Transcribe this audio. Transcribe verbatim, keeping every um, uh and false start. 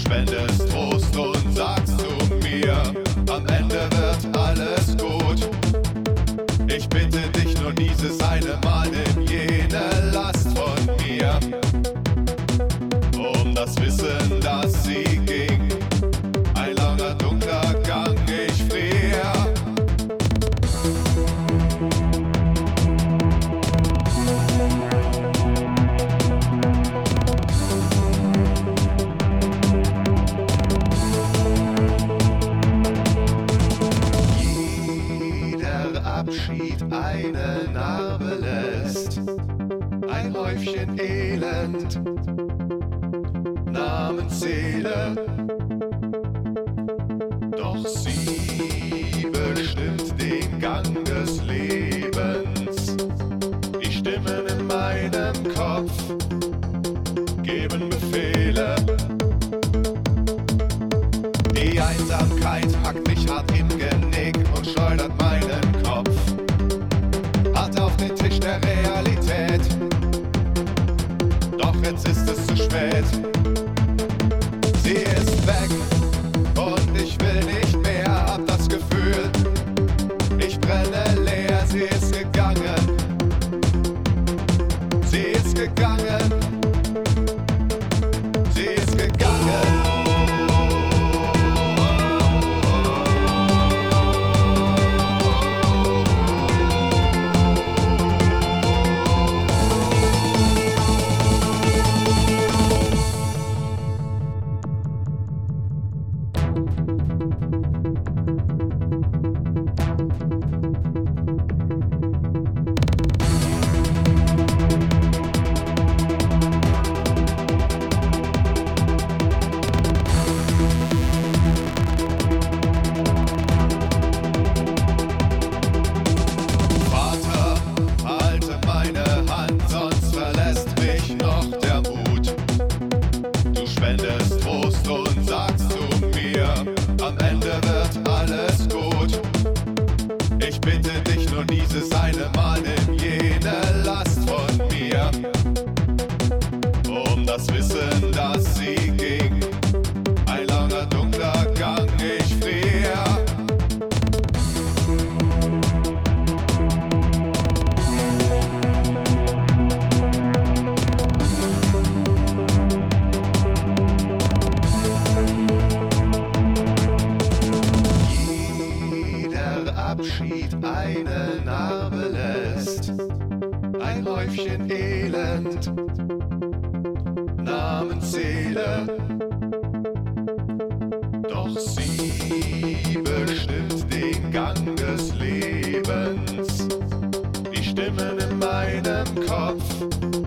spendest Trost und sagst zu mir, am Ende wird alles gut. Ich bitte dich nur dieses eine Mal, nimm jene Last von mir. Um das Wissen, dass sie ging, ein langer dunkler Gang, ich frier. Abschied eine Narbe lässt, ein Häufchen Elend namens Seele. Doch sie bestimmt den Gang des Lebens. Die Stimmen in meinem Kopf geben Befehle. Die Einsamkeit hackt mich hart im Genick und schleudert meinen Kopf hart auf den Tisch der Realität. Doch jetzt ist es zu spät. Sie ist weg und ich will nicht mehr, hab das Gefühl, ich brenne leer. Sie ist gegangen, sie ist gegangen, sie ist gegangen. Spendest Trost und sagst zu mir, am Ende wird alles gut. Ich bitte dich nur dieses eine Mal, nimm jene Last von mir. Um das Wissen, dass sie ging, ein langer dunkler Gang, ich frier. Abschied eine Narbe lässt, ein Häufchen Elend namens Seele. Doch sie bestimmt den Gang des Lebens. Die Stimmen in meinem Kopf